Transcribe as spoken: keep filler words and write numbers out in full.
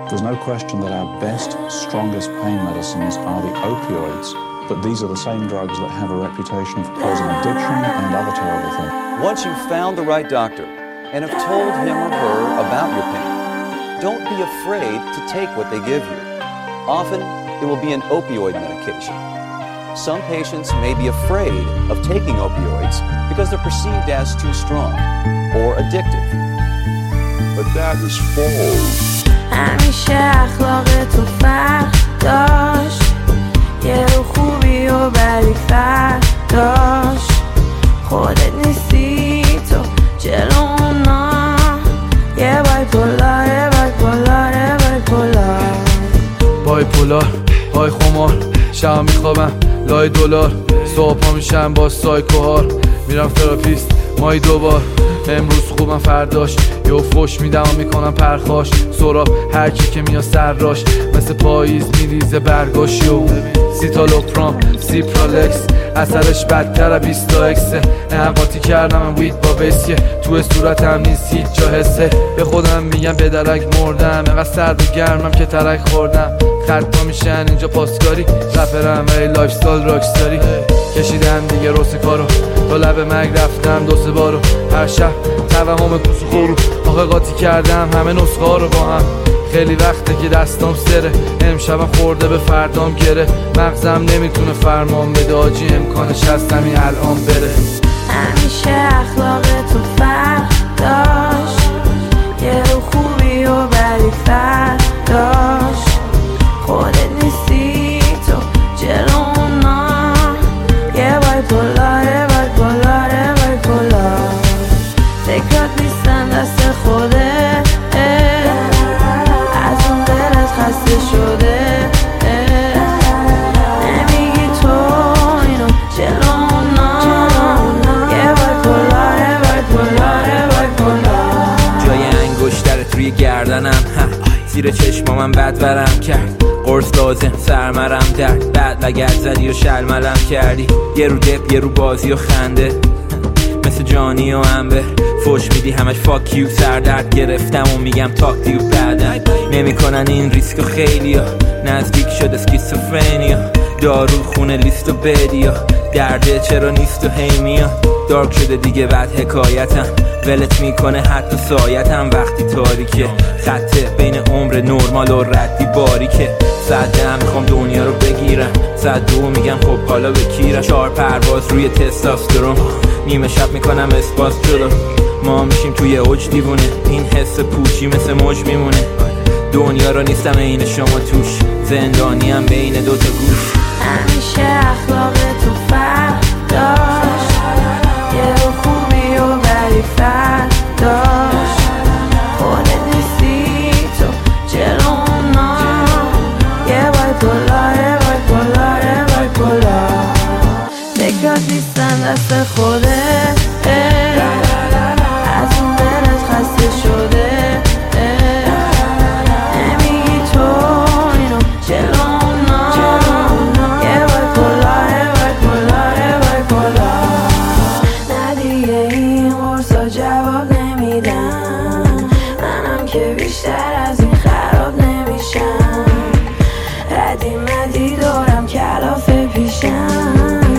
There's no question that our best, strongest pain medicines are the opioids, but these are the same drugs that have a reputation for causing addiction and other terrible things. Once you've found the right doctor and have told him or her about your pain, don't be afraid to take what they give you. Often, it will be an opioid medication. Some patients may be afraid of taking opioids because they're perceived as too strong or addictive. But that is false. همیشه اخلاق تو فرق داشت، یه رو خوبی و بدی فرق داشت. خودت نیستی تو جلو اونا، یه بایپولار یه بایپولار یه بایپولار. بایپولار های خمار، شب میخوابم لای دلار، صبح پا میشم با سایکوهار، میرم تراپیست مایی دوبار. امروز خوبم فرداش یه فوش میدم و میکنم پرخاش، سراب هر کی که میاد سراش، مثل پاییز میریزه برگاش. یو سیتالوپرام سیپرالکس، اثرش بدتر بیستا اکسه. نه قاطی کردم من وید با بسیه، تو صورتم نیست هیچ جا حسه. به خودم میگم به درک مردم، اینقدر سرد و گرمم که ترک خوردم. خطا میشن اینجا پاسکاری، رپرم ولی لایف استایل راکستاری. کشیدم دیگه روز کارو، تا لب مرگ رفتم دو سه بارو. هر شب توهم کوسو خورو، آخه قاطی کردم همه نسخه ها رو با هم. خیلی وقته که دستام سره، امشبم خورده به فردام گره. مغزم نمیتونه فرمان بده، آجی امکانش هست همین الان بره. همیشه اخلاق تو فرق داشت، یه رو خوبی و بدی فرق داشت. خودت نیستی تو جلو اونا، یه بایپولار یه بایپولار یه بایپولار. فکرات نیستن دست خوده، از اون دلت خسته شده. نمیگی تو اینو جلو اونا، یه بایپولار یه بایپولار یه بایپولار. جای انگشترت روی گردنم، زیر چشمامم بد ورم کرد. قرص لازم سرمرم درد، بعد لگد زدی و شلملم کردی. یه رو دپ یه رو بازی و خنده، مثل جانی و امبر. فوش میدی همش فاک یو، سردرد گرفتم و میگم تاک دیو. بعدم نمیکنن این ریسک و خیلی ها، نزدیک شد اسکیزوفرنیا. دارو خونه لیست و بدیا، درده چرا نیست و هی میاد. دارک شده دیگه بعد حکایتم، ولت میکنه حتی سایتم. وقتی تاریکه خطه بین عمر نرمال و ردی باریکه. صدم میخوام دنیا رو بگیرم، صد دو میگم خب حالا به کیرم. چهار پرواز روی تستاسترون، نیمه شب میکنم اسپاس جلو. ما میشیم توی اوج دیوونه، این حس پوچی مثل موج میمونه. دنیا رو نیستم این شما توش، زندانیم بین دوتا گوش. همیشه اخلاق تو فرق داشت، یه رو خوبی و بدی فرق داشت. خودت نیستی تو جلو اونا، یه بایپولار یه بایپولار یه بایپولار. فکرات نیستن دست خوده، از اون دلت خسته شده. نمیگی تو اینو جلو اونا، یه بایپولار یه بایپولار یه بایپولار. نه دیگه این قرصا جواب نمیدن، منم که بیشتر از این خراب نمیشم. ردی مدی دورم کلاف پیشم،